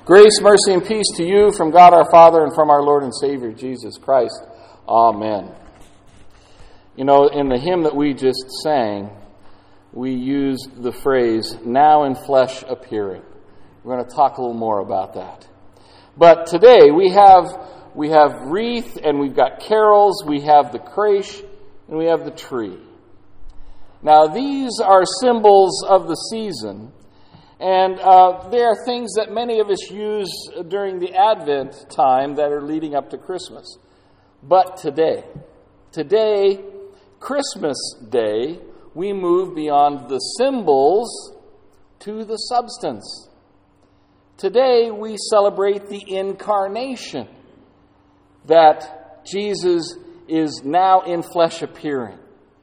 Grace, mercy, and peace to you from God our Father and from our Lord and Savior, Jesus Christ. Amen. You know, in the hymn that we just sang, we used the phrase, now in flesh appearing. We're going to talk a little more about that. But today we have wreath, and we've got carols, we have the creche, and we have the tree. Now these are symbols of the season. And there are things that many of us use during the Advent time that are leading up to Christmas. But today, Christmas Day, we move beyond the symbols to the substance. Today, we celebrate the incarnation, that Jesus is now in flesh appearing.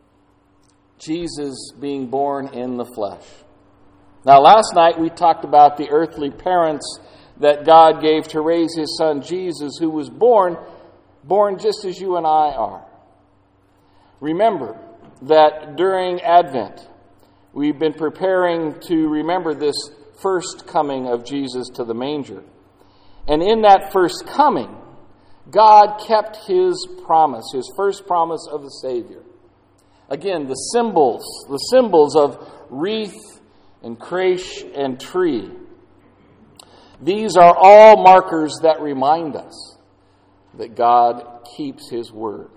Jesus being born in the flesh. Now, last night we talked about the earthly parents that God gave to raise His Son Jesus, who was born just as you and I are. Remember that during Advent, we've been preparing to remember this first coming of Jesus to the manger. And in that first coming, God kept His promise, His first promise of the Savior. Again, the symbols of wreath, and creche and tree. These are all markers that remind us that God keeps His word.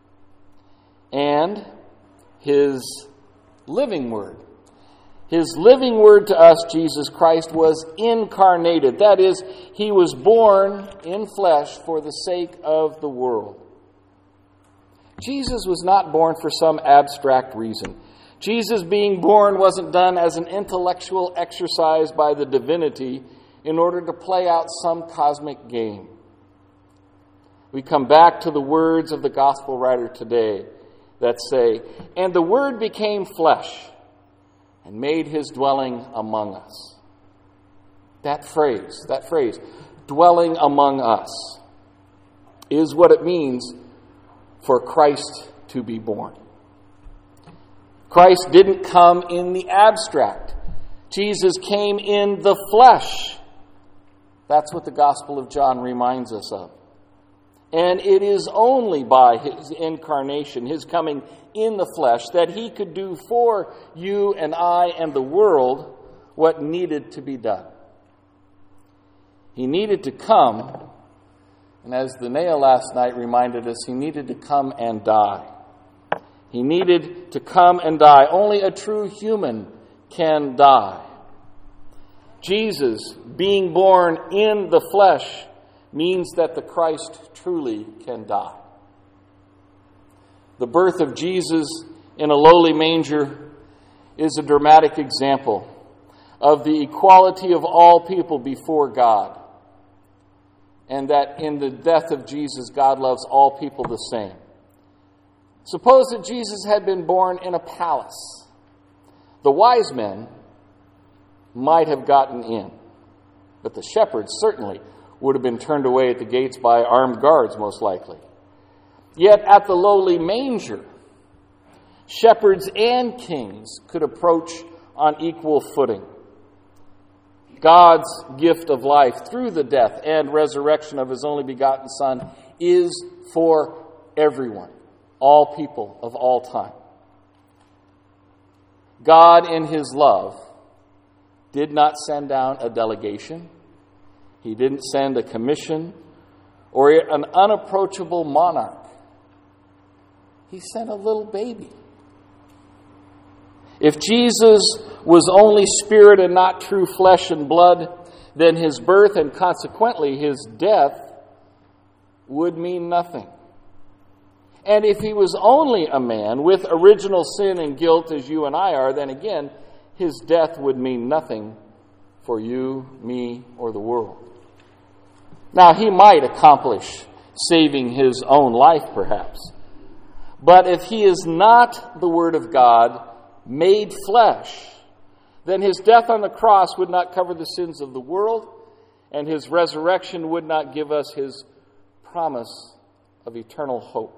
And His living word. His living word to us, Jesus Christ, was incarnated. That is, He was born in flesh for the sake of the world. Jesus was not born for some abstract reason. Jesus being born wasn't done as an intellectual exercise by the divinity in order to play out some cosmic game. We come back to the words of the gospel writer today that say, "And the Word became flesh and made His dwelling among us." That phrase, dwelling among us, is what it means for Christ to be born. Christ didn't come in the abstract. Jesus came in the flesh. That's what the Gospel of John reminds us of. And it is only by His incarnation, His coming in the flesh, that He could do for you and I and the world what needed to be done. He needed to come, and as the nail last night reminded us, He needed to come and die. He needed to come and die. Only a true human can die. Jesus, being born in the flesh, means that the Christ truly can die. The birth of Jesus in a lowly manger is a dramatic example of the equality of all people before God, and that in the death of Jesus, God loves all people the same. Suppose that Jesus had been born in a palace. The wise men might have gotten in, but the shepherds certainly would have been turned away at the gates by armed guards, most likely. Yet at the lowly manger, shepherds and kings could approach on equal footing. God's gift of life through the death and resurrection of His only begotten Son is for everyone. All people of all time. God, in His love, did not send down a delegation. He didn't send a commission or an unapproachable monarch. He sent a little baby. If Jesus was only spirit and not true flesh and blood, then His birth and consequently His death would mean nothing. And if He was only a man with original sin and guilt as you and I are, then again, His death would mean nothing for you, me, or the world. Now, He might accomplish saving His own life, perhaps. But if He is not the Word of God made flesh, then His death on the cross would not cover the sins of the world, and His resurrection would not give us His promise of eternal hope.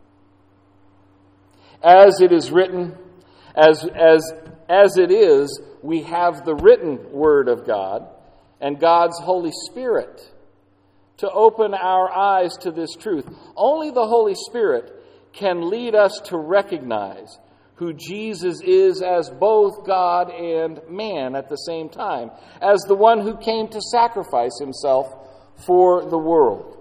As it is written, as it is, we have the written Word of God, and God's Holy Spirit to open our eyes to this truth. Only the Holy Spirit can lead us to recognize who Jesus is as both God and man at the same time, as the one who came to sacrifice himself for the world.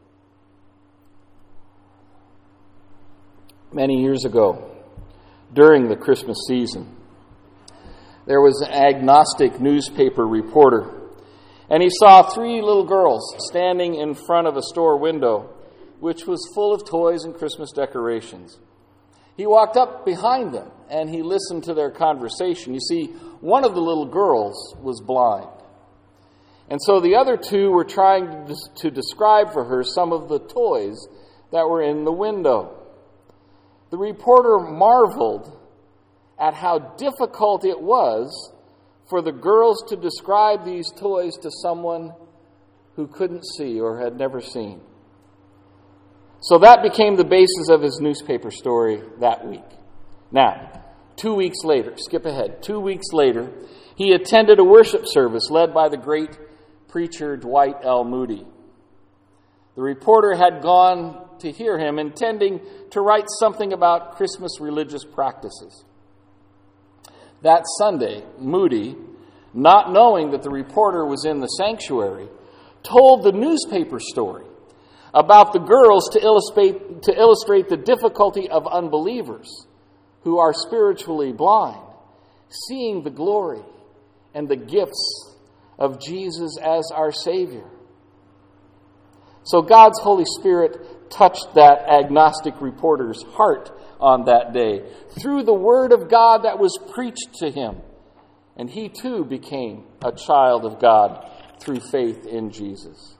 Many years ago, during the Christmas season, there was an agnostic newspaper reporter, and he saw 3 little girls standing in front of a store window, which was full of toys and Christmas decorations. He walked up behind them, and he listened to their conversation. You see, one of the little girls was blind. And so the other 2 were trying to describe for her some of the toys that were in the window. The reporter marveled at how difficult it was for the girls to describe these toys to someone who couldn't see or had never seen. So that became the basis of his newspaper story that week. Now, 2 weeks later, skip ahead, 2 weeks later, he attended a worship service led by the great preacher Dwight L. Moody. The reporter had gone to hear him, intending to write something about Christmas religious practices. That Sunday, Moody, not knowing that the reporter was in the sanctuary, told the newspaper story about the girls to illustrate the difficulty of unbelievers who are spiritually blind, seeing the glory and the gifts of Jesus as our Savior. So God's Holy Spirit touched that agnostic reporter's heart on that day through the Word of God that was preached to him. And he too became a child of God through faith in Jesus.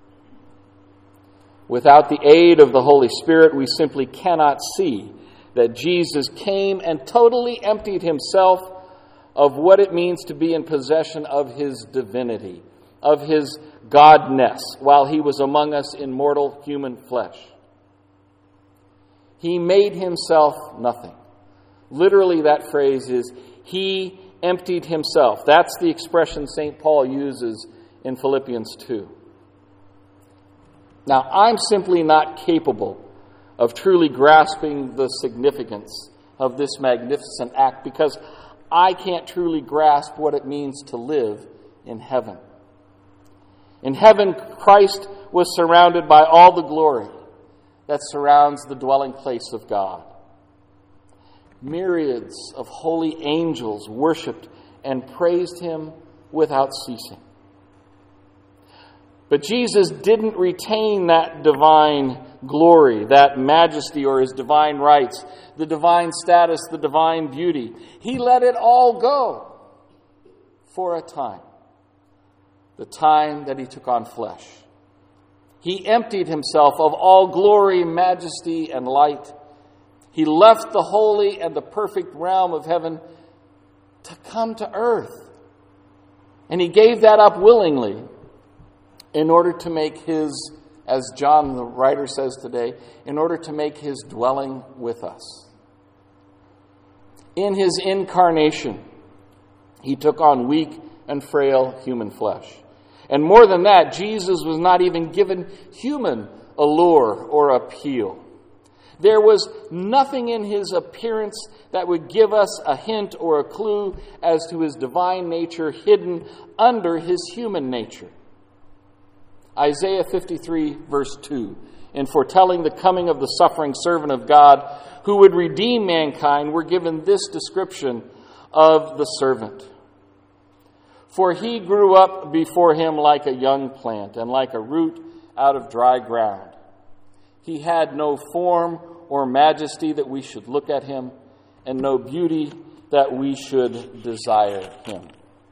Without the aid of the Holy Spirit, we simply cannot see that Jesus came and totally emptied himself of what it means to be in possession of his divinity, of his godness, while he was among us in mortal human flesh. He made himself nothing. Literally, that phrase is, he emptied himself. That's the expression St. Paul uses in Philippians 2. Now, I'm simply not capable of truly grasping the significance of this magnificent act because I can't truly grasp what it means to live in heaven. In heaven, Christ was surrounded by all the glory that surrounds the dwelling place of God. Myriads of holy angels worshipped and praised him without ceasing. But Jesus didn't retain that divine glory, that majesty or his divine rights, the divine status, the divine beauty. He let it all go for a time. The time that he took on flesh. He emptied himself of all glory, majesty, and light. He left the holy and the perfect realm of heaven to come to earth. And he gave that up willingly in order to make his, as John the writer says today, in order to make his dwelling with us. In his incarnation, he took on weak and frail human flesh. And more than that, Jesus was not even given human allure or appeal. There was nothing in his appearance that would give us a hint or a clue as to his divine nature hidden under his human nature. Isaiah 53, verse 2, in foretelling the coming of the suffering servant of God who would redeem mankind, we're given this description of the servant. For he grew up before him like a young plant and like a root out of dry ground. He had no form or majesty that we should look at him, and no beauty that we should desire him.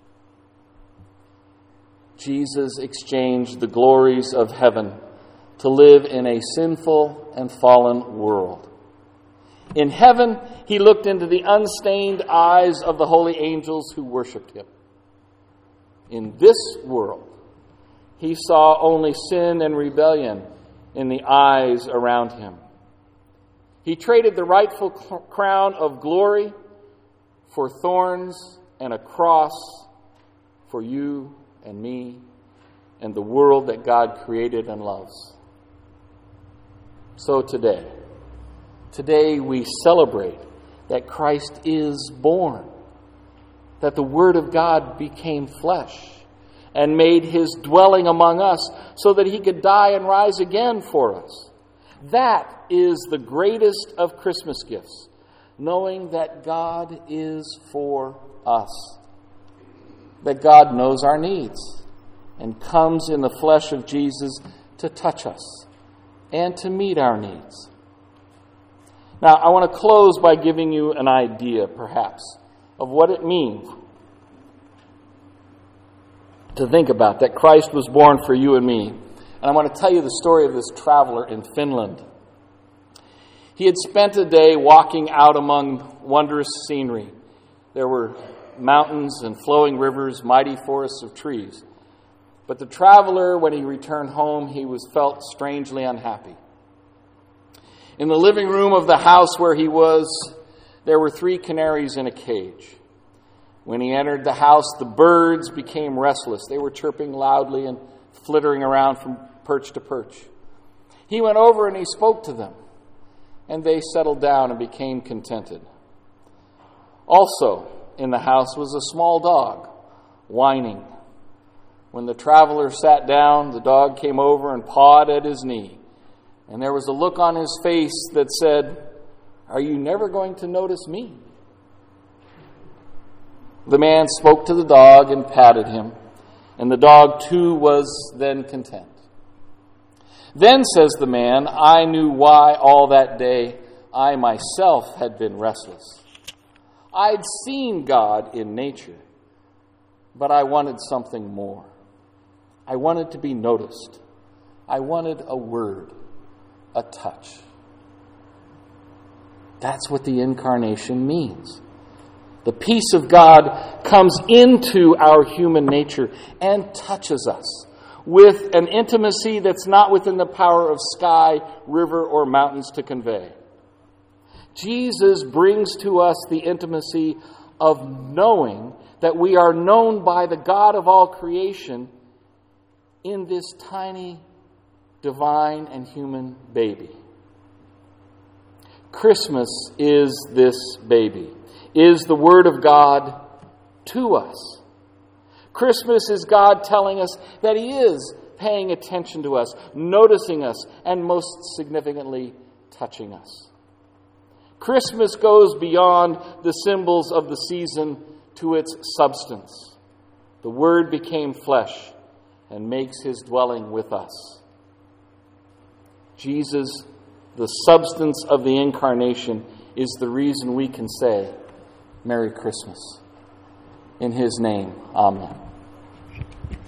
Jesus exchanged the glories of heaven to live in a sinful and fallen world. In heaven, he looked into the unstained eyes of the holy angels who worshiped him. In this world, he saw only sin and rebellion in the eyes around him. He traded the rightful crown of glory for thorns and a cross for you and me and the world that God created and loves. So today we celebrate that Christ is born, that the Word of God became flesh and made His dwelling among us so that He could die and rise again for us. That is the greatest of Christmas gifts, knowing that God is for us, that God knows our needs and comes in the flesh of Jesus to touch us and to meet our needs. Now, I want to close by giving you an idea, perhaps, of what it means to think about that Christ was born for you and me. And I want to tell you the story of this traveler in Finland. He had spent a day walking out among wondrous scenery. There were mountains and flowing rivers, mighty forests of trees. But the traveler, when he returned home, he felt strangely unhappy. In the living room of the house where he was, there were 3 canaries in a cage. When he entered the house, the birds became restless. They were chirping loudly and flittering around from perch to perch. He went over and he spoke to them, and they settled down and became contented. Also in the house was a small dog, whining. When the traveler sat down, the dog came over and pawed at his knee. And there was a look on his face that said, "Are you never going to notice me?" The man spoke to the dog and patted him, and the dog too was then content. Then, says the man, I knew why all that day I myself had been restless. I'd seen God in nature, but I wanted something more. I wanted to be noticed. I wanted a word, a touch. That's what the incarnation means. The peace of God comes into our human nature and touches us with an intimacy that's not within the power of sky, river, or mountains to convey. Jesus brings to us the intimacy of knowing that we are known by the God of all creation in this tiny, divine, and human baby. Christmas is this baby, is the Word of God to us. Christmas is God telling us that He is paying attention to us, noticing us, and most significantly, touching us. Christmas goes beyond the symbols of the season to its substance. The Word became flesh and makes His dwelling with us. Jesus, the substance of the incarnation, is the reason we can say, Merry Christmas. In His name, Amen.